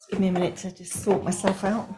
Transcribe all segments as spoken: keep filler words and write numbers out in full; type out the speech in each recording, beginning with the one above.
Give me a minute to just sort myself out.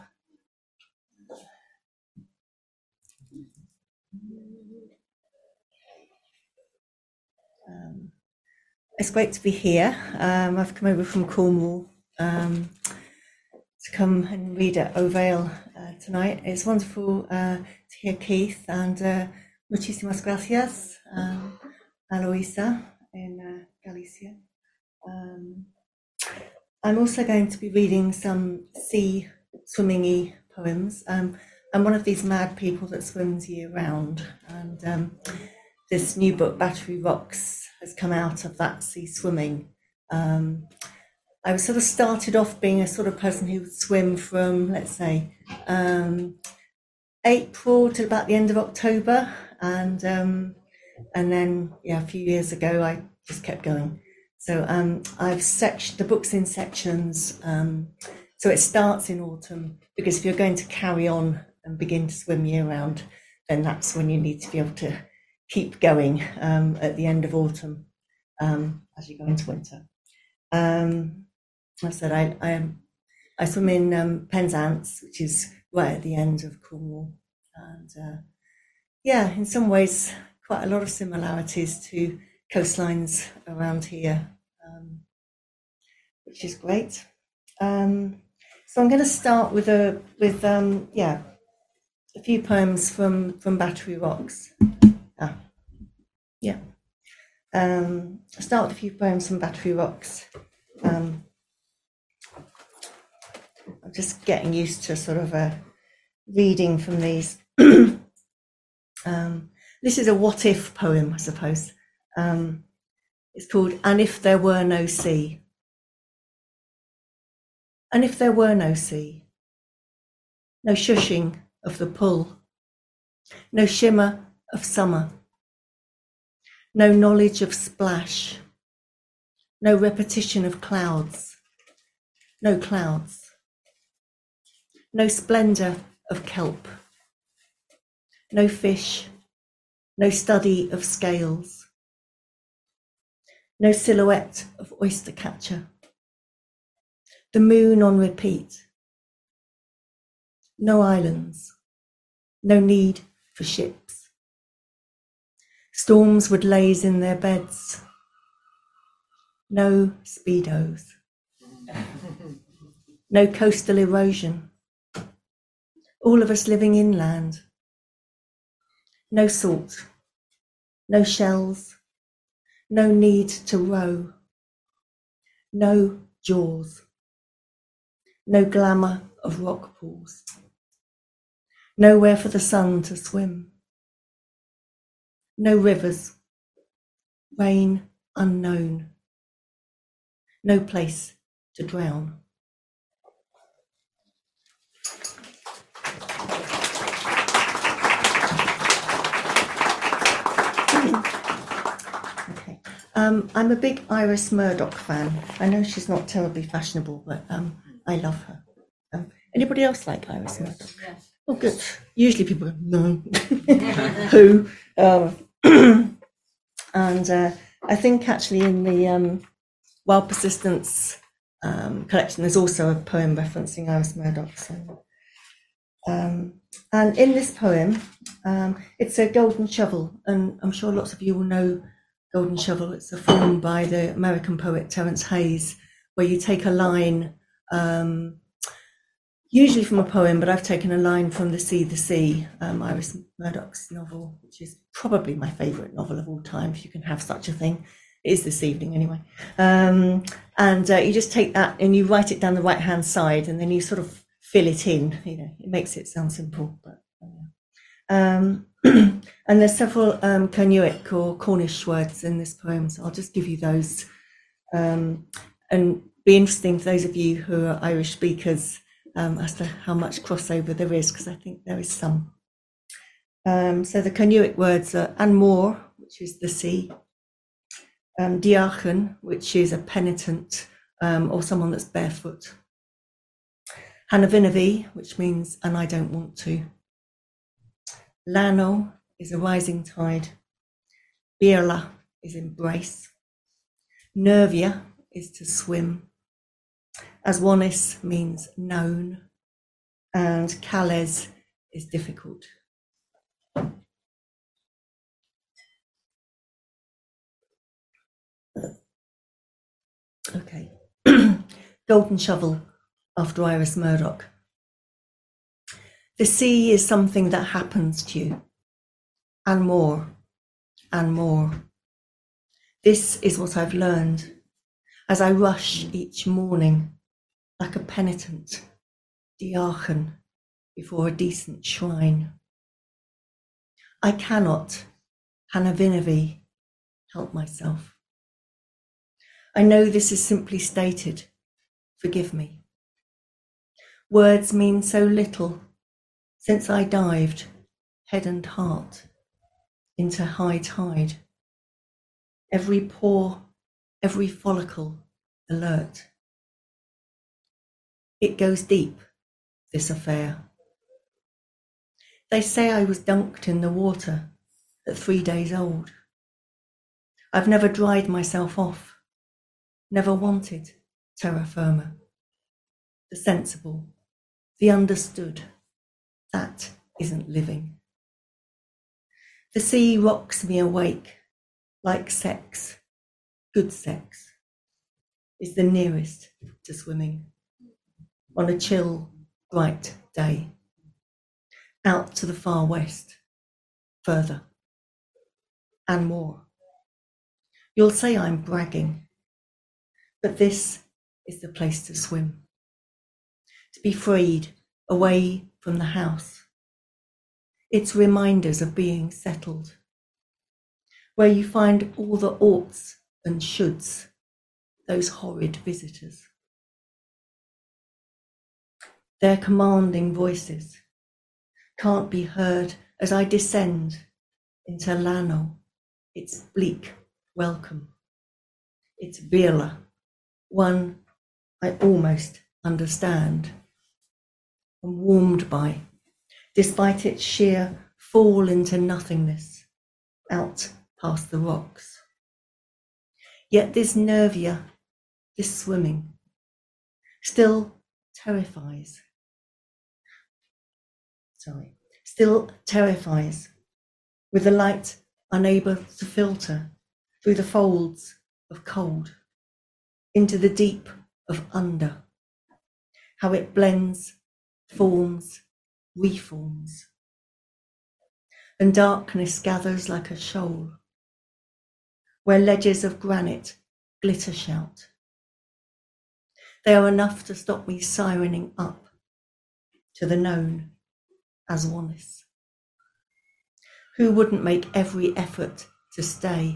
Um, it's great to be here. Um, I've come over from Cornwall um, to come and read at Ovale uh, tonight. It's wonderful uh, to hear Keith, and uh, muchísimas gracias, um, Aloisa in uh, Galicia. Um, I'm also going to be reading some sea swimming-y poems. Um, I'm one of these mad people that swims year-round, and um, this new book, Battery Rocks, has come out of that sea swimming. Um, I was sort of started off being a sort of person who would swim from, let's say, um, April till about the end of October, and um, and then yeah, a few years ago I just kept going. So um, I've sectioned the books in sections. Um, so it starts in autumn, because if you're going to carry on and begin to swim year round, then that's when you need to be able to keep going um, at the end of autumn um, as you go into winter. Um, I said I I, am, I swim in um, Penzance, which is right at the end of Cornwall, and uh, yeah, in some ways quite a lot of similarities to coastlines around here, um, which is great. Um, so I'm going to start with a with um, yeah a few poems from from Battery Rocks. Ah, yeah. Um, I'll start with a few poems from Battery Rocks. Um, I'm just getting used to sort of a reading from these. um, this is a what if poem, I suppose. Um, it's called And If There Were No Sea. And if there were no sea, no shushing of the pull, no shimmer of summer, no knowledge of splash, no repetition of clouds, no clouds, no splendour of kelp, no fish, no study of scales, no silhouette of oyster catcher, the moon on repeat, no islands, no need for ships. Storms would laze in their beds, no speedos, no coastal erosion, all of us living inland, no salt, no shells, no need to row, no jaws, no glamour of rock pools, nowhere for the sun to swim, no rivers, rain unknown, no place to drown. Okay. Um, I'm a big Iris Murdoch fan. I know she's not terribly fashionable, but um, I love her. Um, anybody else like Iris Murdoch? Yes. Oh, good. Usually people go, no. Who? Um, and uh, I think actually in the um, Wild Persistence um, collection, there's also a poem referencing Iris Murdoch. So, um, and in this poem, um, it's a golden shovel, and I'm sure lots of you will know Golden Shovel. It's a form by the American poet Terence Hayes, where you take a line, um, usually from a poem, but I've taken a line from The Sea, the Sea, um, Iris Murdoch's novel, which is probably my favourite novel of all time, if you can have such a thing. It is this evening anyway. Um, and uh, you just take that and you write it down the right-hand side, and then you sort of fill it in. You know, it makes it sound simple, but um, and there's several um, Cernuic or Cornish words in this poem, so I'll just give you those. Um, and be interesting for those of you who are Irish speakers um, as to how much crossover there is, because I think there is some. Um, so the Cernuic words are An Mór, which is the sea, um, Diachan, which is a penitent um, or someone that's barefoot, Hanavinavi, which means and I don't want to, Lano is a rising tide, Birla is embrace, Nervia is to swim, Aswanis means known, and Kales is difficult. Okay. Golden Shovel after Iris Murdoch. The sea is something that happens to you, and more, and more. This is what I've learned as I rush each morning like a penitent diacon before a decent shrine. I cannot, Hanavinavi, help myself. I know this is simply stated, forgive me. Words mean so little since I dived, head and heart, into high tide. Every pore, every follicle alert. It goes deep, this affair. They say I was dunked in the water at three days old. I've never dried myself off, never wanted terra firma. The sensible, the understood, that isn't living. The sea rocks me awake like sex, good sex, is the nearest to swimming on a chill, bright day, out to the far west, further, and more. You'll say I'm bragging, but this is the place to swim, to be freed away from the house. It's reminders of being settled, where you find all the oughts and shoulds, those horrid visitors. Their commanding voices can't be heard as I descend into Lano, its bleak welcome, its Bela, one I almost understand and warmed by, despite its sheer fall into nothingness, out past the rocks. Yet this nervia, this swimming, still terrifies. Sorry, still terrifies, with the light unable to filter through the folds of cold into the deep of under, how it blends, forms, reforms, and darkness gathers like a shoal, where ledges of granite glitter shout. They are enough to stop me sirening up to the known Aswanis. Who wouldn't make every effort to stay?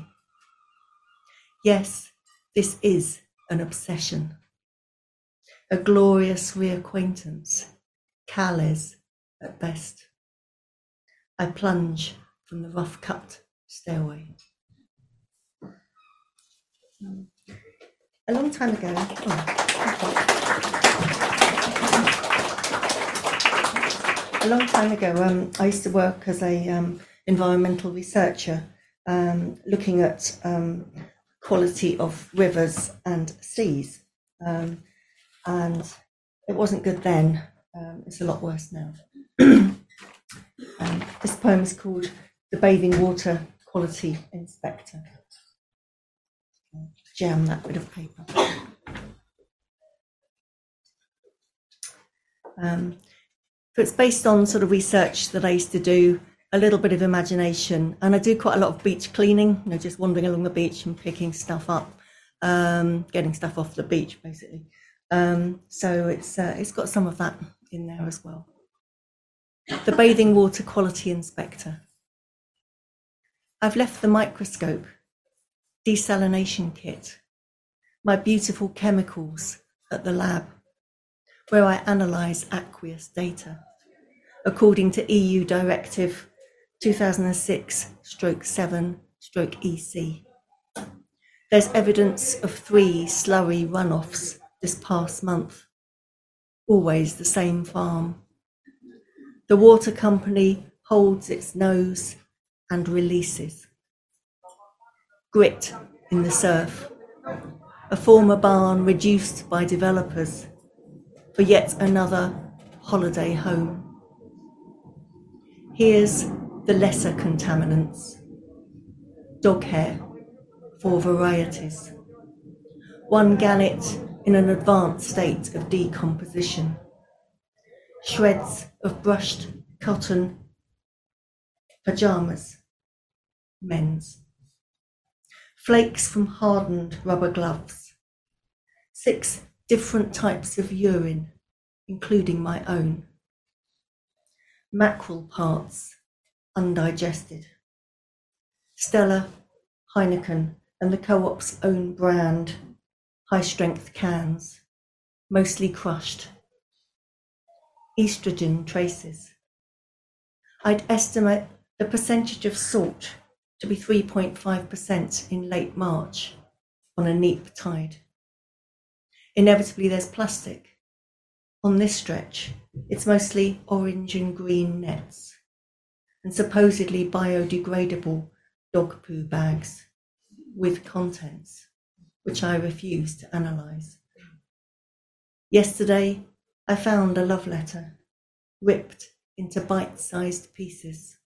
Yes, this is an obsession, a glorious reacquaintance, Kales at best. I plunge from the rough-cut stairway. A long time ago, oh, a long time ago, um, I used to work as a um, environmental researcher, um, looking at um, quality of rivers and seas, um, and it wasn't good then. Um, it's a lot worse now. um, this poem is called "The Bathing Water Quality Inspector." Jam that bit of paper. Um, so it's based on sort of research that I used to do, a little bit of imagination, and I do quite a lot of beach cleaning, you know, just wandering along the beach and picking stuff up, um, getting stuff off the beach, basically. Um, so it's uh, it's got some of that in there as well. The Bathing Water Quality Inspector. I've left the microscope, desalination kit, my beautiful chemicals at the lab, where I analyse aqueous data, according to E U Directive two thousand six seven E C. There's evidence of three slurry runoffs this past month, always the same farm. The water company holds its nose and releases. Grit in the surf, a former barn reduced by developers for yet another holiday home. Here's the lesser contaminants. Dog hair, four varieties. One gannet in an advanced state of decomposition. Shreds of brushed cotton pajamas, men's. Flakes from hardened rubber gloves. Six different types of urine, including my own. Mackerel parts, undigested. Stella, Heineken, and the Co-op's own brand, high-strength cans, mostly crushed. Estrogen traces. I'd estimate the percentage of salt to be three point five percent in late March on a neap tide. Inevitably, there's plastic. On this stretch, it's mostly orange and green nets and supposedly biodegradable dog poo bags with contents, which I refuse to analyse. Yesterday, I found a love letter, ripped into bite-sized pieces.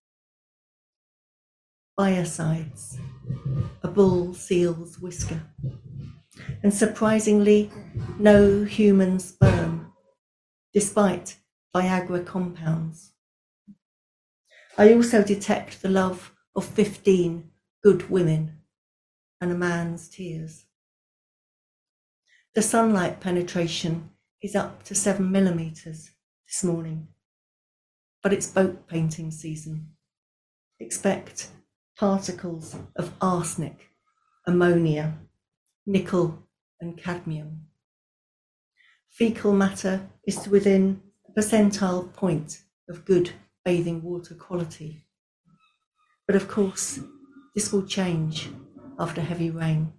Biocides, a bull seal's whisker, and surprisingly, no human sperm, despite Viagra compounds. I also detect the love of fifteen good women and a man's tears. The sunlight penetration is up to seven millimetres this morning, but it's boat painting season. Expect particles of arsenic, ammonia, nickel and cadmium. Fecal matter is within a percentile point of good bathing water quality. But of course, this will change after heavy rain.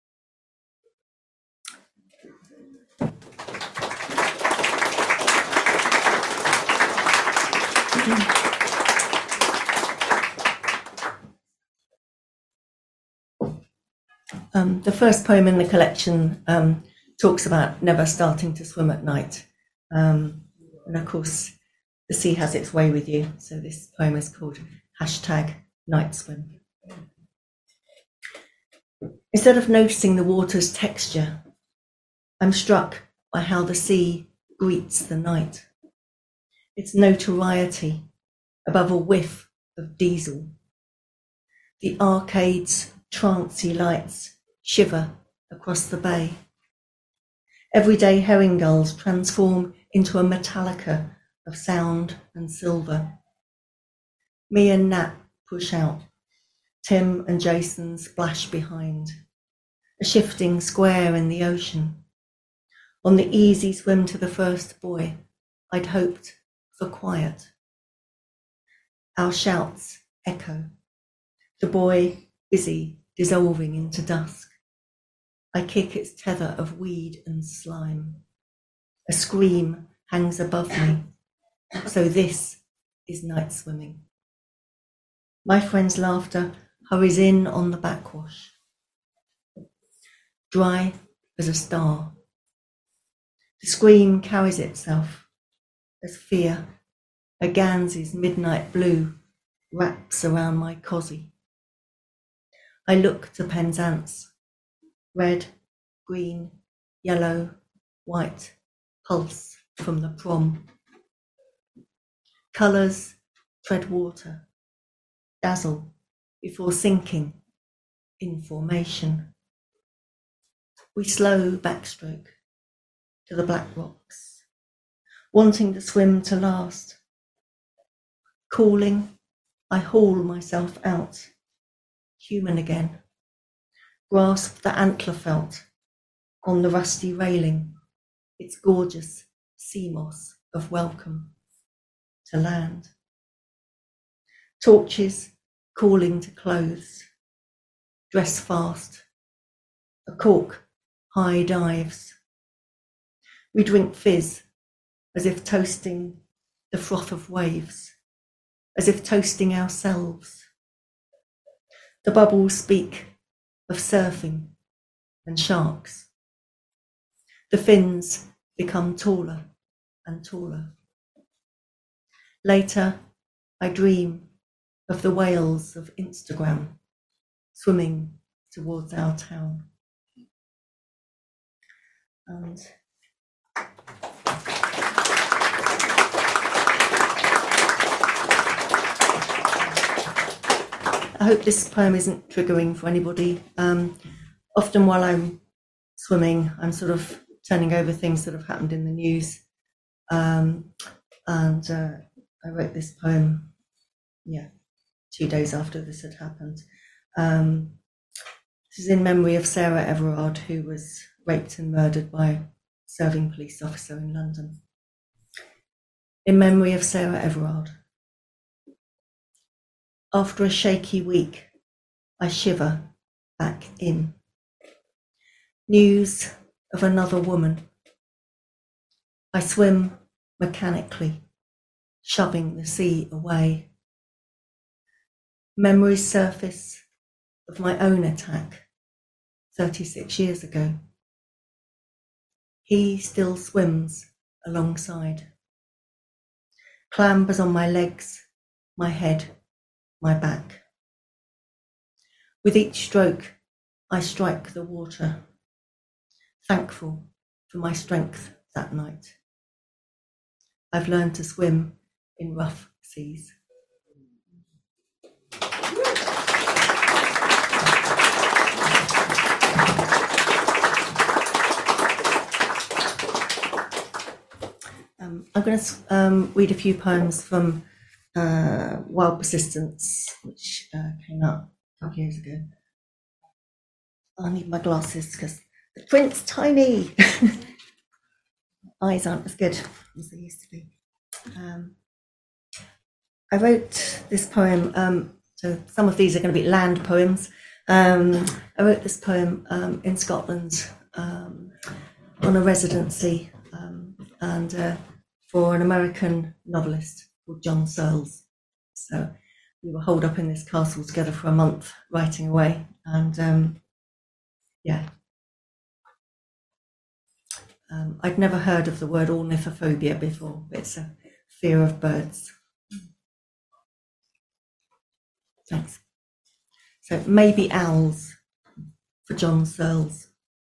Um, the first poem in the collection um, talks about never starting to swim at night. Um, and of course, the sea has its way with you. So this poem is called Hashtag Night Swim. Instead of noticing the water's texture, I'm struck by how the sea greets the night. Its notoriety above a whiff of diesel. The arcade's trancy lights shiver across the bay. Everyday herring gulls transform into a metallica of sound and silver. Me and Nat push out. Tim and Jason splash behind. A shifting square in the ocean. On the easy swim to the first buoy, I'd hoped for quiet. Our shouts echo. The buoy busy dissolving into dusk. I kick its tether of weed and slime. A scream hangs above me. So this is night swimming. My friend's laughter hurries in on the backwash. Dry as a star. The scream carries itself as fear, a Gansey's midnight blue, wraps around my cosy. I look to Penzance. Red, green, yellow, white, pulse from the prom. Colours tread water, dazzle before sinking in formation. We slow backstroke to the black rocks, wanting the swim to last. Calling, I haul myself out, human again. Grasp the antler felt on the rusty railing, its gorgeous sea moss of welcome to land. Torches calling to clothes, dress fast, a cork high dives. We drink fizz as if toasting the froth of waves, as if toasting ourselves. The bubbles speak of surfing and sharks. The fins become taller and taller. Later, I dream of the whales of Instagram swimming towards our town. And I hope this poem isn't triggering for anybody. Um, often while I'm swimming, I'm sort of turning over things that have happened in the news. Um, and uh, I wrote this poem, yeah, two days after this had happened. Um, this is in memory of Sarah Everard, who was raped and murdered by a serving police officer in London. In memory of Sarah Everard. After a shaky week, I shiver back in. News of another woman. I swim mechanically, shoving the sea away. Memories surface of my own attack thirty-six years ago. He still swims alongside. Clambers on my legs, my head, my back. With each stroke, I strike the water, thankful for my strength that night. I've learned to swim in rough seas. Um, I'm going to um, read a few poems from uh, Wild Persistence, which uh, came out a couple of years ago. I need my glasses because the print's tiny. Eyes aren't as good as they used to be. Um, I wrote this poem, um, so some of these are going to be land poems. Um, I wrote this poem um, in Scotland um, on a residency um, and uh, for an American novelist called John Searles. So we were holed up in this castle together for a month writing away, and um, yeah. Um, I'd never heard of the word ornithophobia before. It's a fear of birds. Thanks. So maybe owls for John Searles.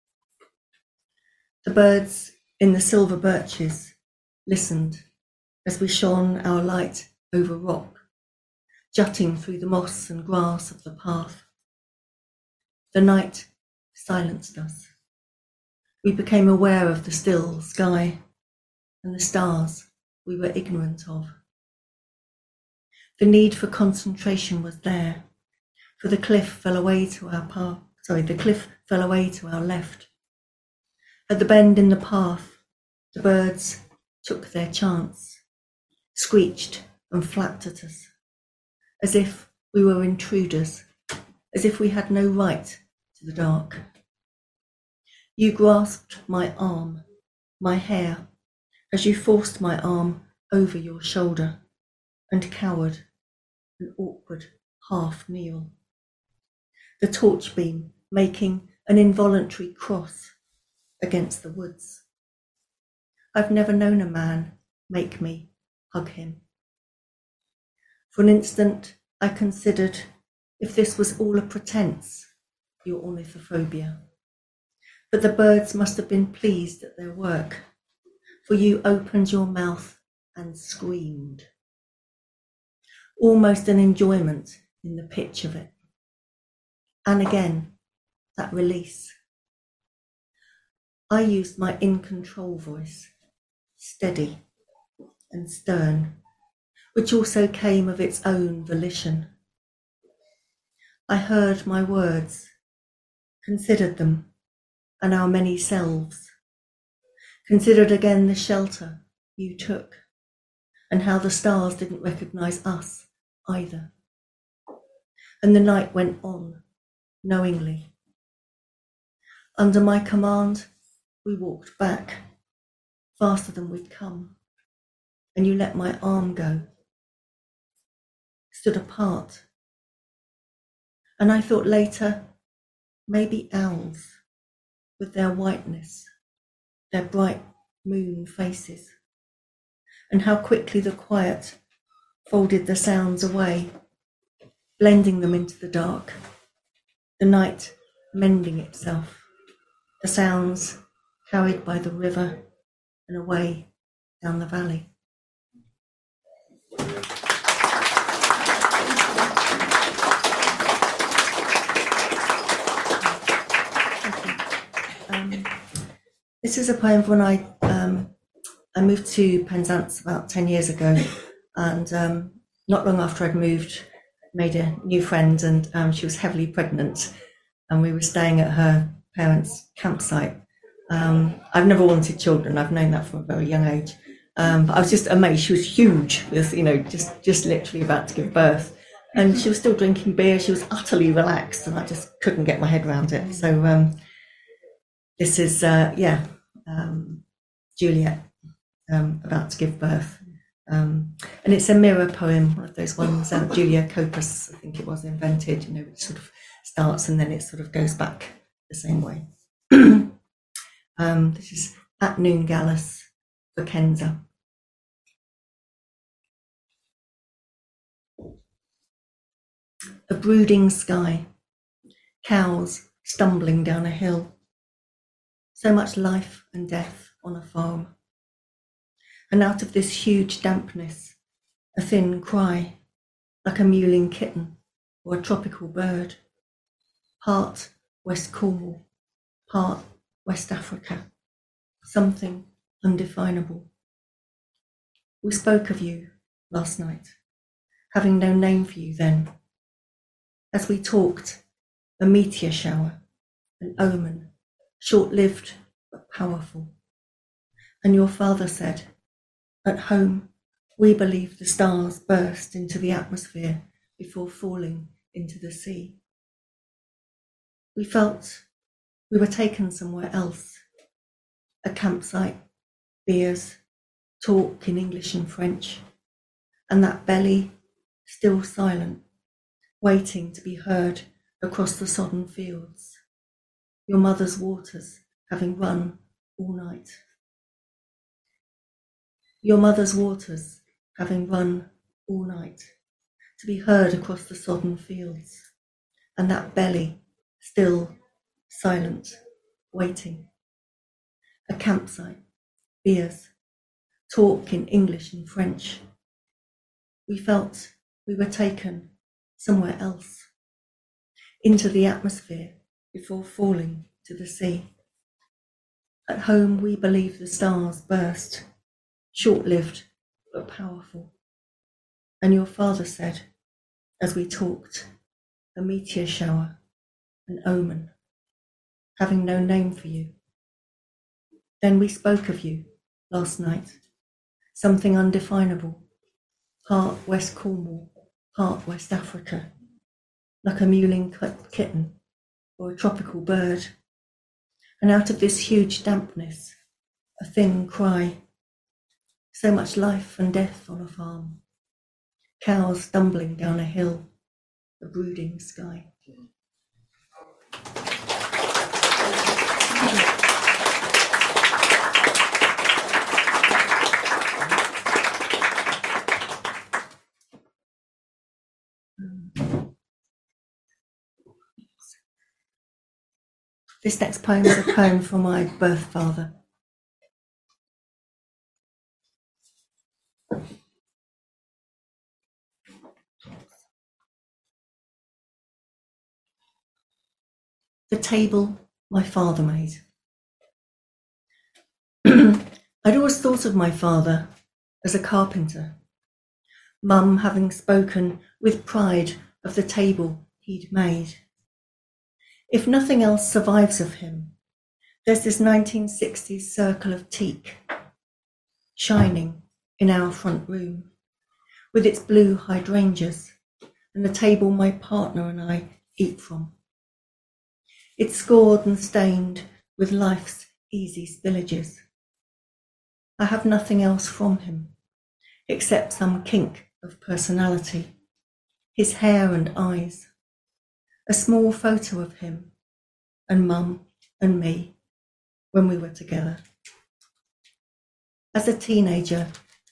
The birds in the silver birches listened as we shone our light over rock, jutting through the moss and grass of the path. The night silenced us. We became aware of the still sky and the stars we were ignorant of. The need for concentration was there, for the cliff fell away to our path. Sorry, the cliff fell away to our left. At the bend in the path, the birds took their chance, screeched and flapped at us, as if we were intruders, as if we had no right to the dark. You grasped my arm, my hair, as you forced my arm over your shoulder and cowered, an awkward half kneel. The torch beam making an involuntary cross against the woods. I've never known a man make me hug him. For an instant, I considered if this was all a pretense, your ornithophobia. But the birds must have been pleased at their work, for you opened your mouth and screamed. Almost an enjoyment in the pitch of it. And again, that release. I used my in-control voice, steady and stern, which also came of its own volition. I heard my words, considered them, and our many selves, considered again the shelter you took, and how the stars didn't recognize us either. And the night went on, knowingly. Under my command, we walked back, faster than we'd come, and you let my arm go, stood apart. And I thought later, maybe owls, with their whiteness, their bright moon faces, and how quickly the quiet folded the sounds away, blending them into the dark, the night mending itself, the sounds carried by the river and away down the valley. Um, this is a poem when I um, I moved to Penzance about ten years ago, and um, not long after I'd moved, made a new friend, and um, she was heavily pregnant, and we were staying at her parents' campsite. Um, I've never wanted children. I've known that from a very young age. Um, but I was just amazed. She was huge, with, you know, just, just literally about to give birth. And she was still drinking beer. She was utterly relaxed, and I just couldn't get my head around it. So um, this is, uh, yeah, um, Juliet um, about to give birth. Um, and it's a mirror poem, one of those ones that Julia Copus, I think it was, invented, you know, which sort of starts and then it sort of goes back the same way. um, this is At Noon Gallus, Vicenza. A brooding sky, cows stumbling down a hill, so much life and death on a farm. And out of this huge dampness, a thin cry, like a mewling kitten or a tropical bird, part West Cornwall, part West Africa, something undefinable. We spoke of you last night, having no name for you then. As we talked, a meteor shower, an omen, short-lived but powerful. And your father said, at home, we believe the stars burst into the atmosphere before falling into the sea. We felt we were taken somewhere else, a campsite, beers, talk in English and French, and that belly still silent, waiting to be heard across the sodden fields, your mother's waters having run all night. Your mother's waters having run all night, to be heard across the sodden fields, and that belly still silent, waiting. A campsite, beers, talk in English and French. We felt we were taken somewhere else, into the atmosphere before falling to the sea. At home, we believe the stars burst, short-lived but powerful. And your father said, as we talked, a meteor shower, an omen, having no name for you. Then we spoke of you last night, something undefinable, part West Cornwall, part West Africa, like a mewling kitten or a tropical bird. And out of this huge dampness, a thin cry, so much life and death on a farm, cows stumbling down a hill, a brooding sky. This next poem is a poem for my birth father. The table my father made. I'd always thought of my father as a carpenter, Mum having spoken with pride of the table he'd made. If nothing else survives of him, there's this nineteen sixties circle of teak, shining in our front room, with its blue hydrangeas and the table my partner and I eat from. It's scored and stained with life's easy spillages. I have nothing else from him, except some kink of personality, his hair and eyes, a small photo of him and Mum and me when we were together. As a teenager,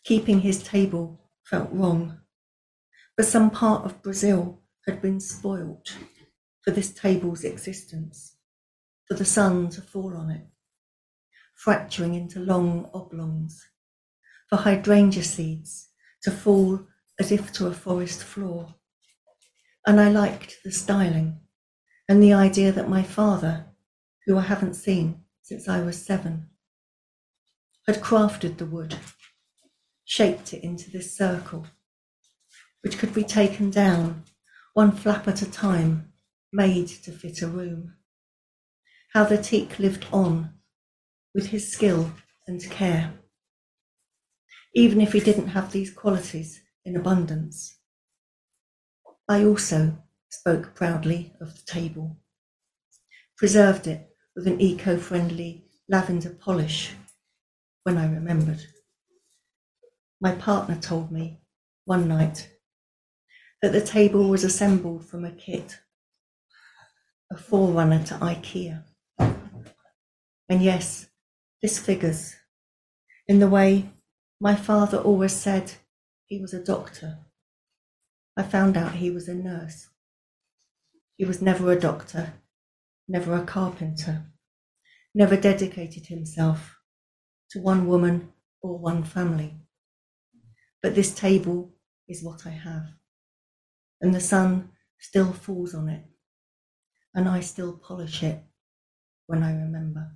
Keeping his table felt wrong, but some part of Brazil had been spoilt for this table's existence, for the sun to fall on it, fracturing into long oblongs, for hydrangea seeds to fall as if to a forest floor. And I liked the styling and the idea that my father, who I haven't seen since I was seven, had crafted the wood, shaped it into this circle, which could be taken down, one flap at a time, made to fit a room. How the teak lived on with his skill and care, even if he didn't have these qualities in abundance. I also spoke proudly of the table, preserved it with an eco-friendly lavender polish when I remembered. My partner told me one night that the table was assembled from a kit, a forerunner to IKEA. And yes, this figures in the way my father always said he was a doctor. I found out he was a nurse. He was never a doctor, never a carpenter, never dedicated himself to one woman or one family. But this table is what I have, and the sun still falls on it, and I still polish it when I remember.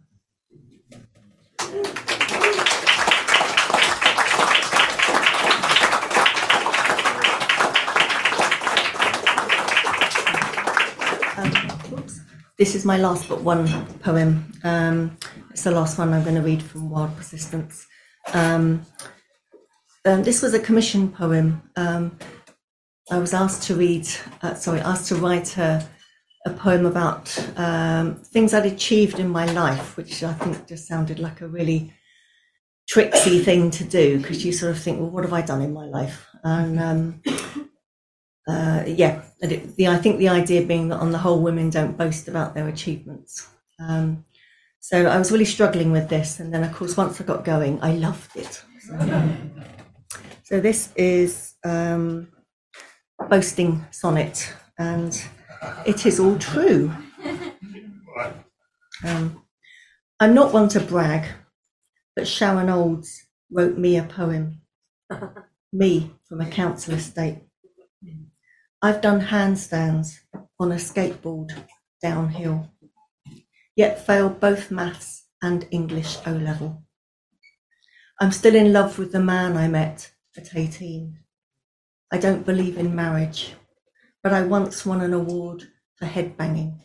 Um, oops. This is my last but one poem. Um, it's the last one I'm going to read from Wild Persistence. Um, um, this was a commission poem. Um, I was asked to read, uh, sorry, asked to write a, a poem about um, things I'd achieved in my life, which I think just sounded like a really tricksy thing to do, because you sort of think, well, what have I done in my life? And um, uh, yeah, and it, the, I think the idea being that on the whole, women don't boast about their achievements. Um, so I was really struggling with this. And then, of course, once I got going, I loved it. So, so this is um, Boasting Sonnet, and it is all true. Um, I'm not one to brag, but Sharon Olds wrote me a poem. Me from a council estate. I've done handstands on a skateboard downhill, yet failed both maths and English O level. I'm still in love with the man I met at eighteen. I don't believe in marriage, but I once won an award for headbanging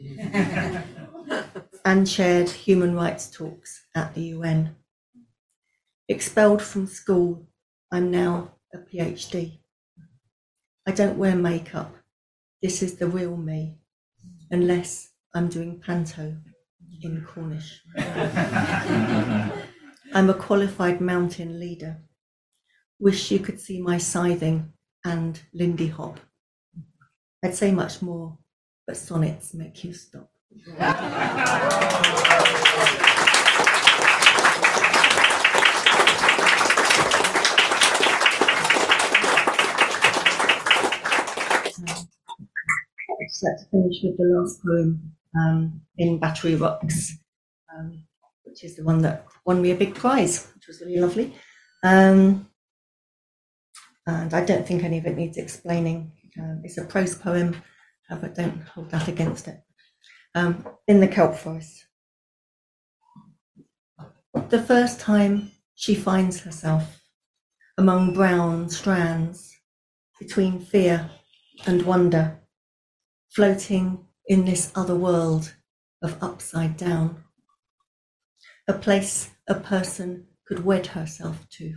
and chaired human rights talks at the U N. Expelled from school, I'm now a PhD. I don't wear makeup. This is the real me, unless I'm doing panto in Cornish. I'm a qualified mountain leader. Wish you could see my scything and Lindy Hop. I'd say much more, but sonnets make you stop. Set to finish with the last poem um, in Battery Rocks, um, which is the one that won me a big prize, which was really lovely. Um, and I don't think any of it needs explaining. Um, it's a prose poem, uh, but don't hold that against it. Um, in the kelp forest. The first time she finds herself among brown strands, between fear and wonder, floating in this other world of upside down, a place a person could wed herself to.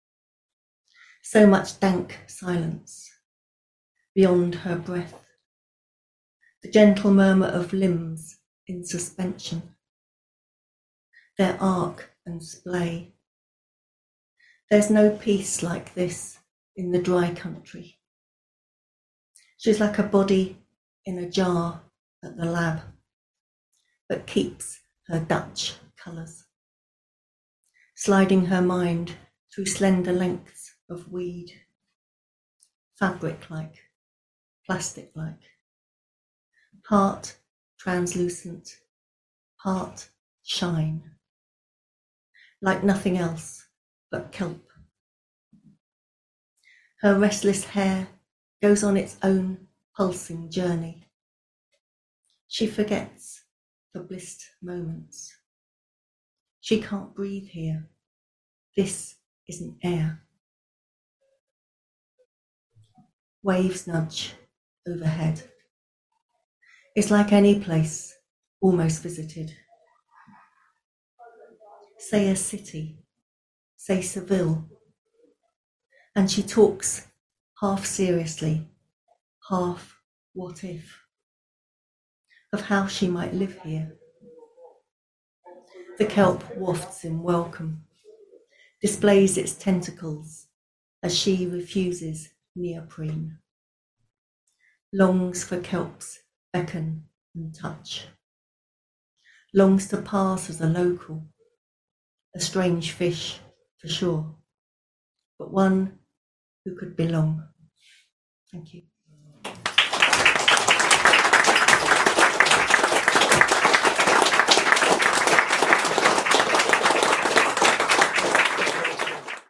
So much dank silence beyond her breath, the gentle murmur of limbs in suspension, their arc and splay. There's no peace like this in the dry country. She's like a body in a jar at the lab, but keeps her Dutch colours, sliding her mind through slender lengths of weed, fabric-like, plastic-like, part translucent, part shine, like nothing else but kelp. Her restless hair goes on its own pulsing journey. She forgets for blissed moments. She can't breathe here. This isn't air. Waves nudge overhead. It's like any place almost visited. Say a city, say Seville. And she talks half seriously, half what if, of how she might live here. The kelp wafts in welcome, displays its tentacles as she refuses neoprene, longs for kelp's beckon and touch, longs to pass as a local, a strange fish for sure, but one who could belong. Thank you.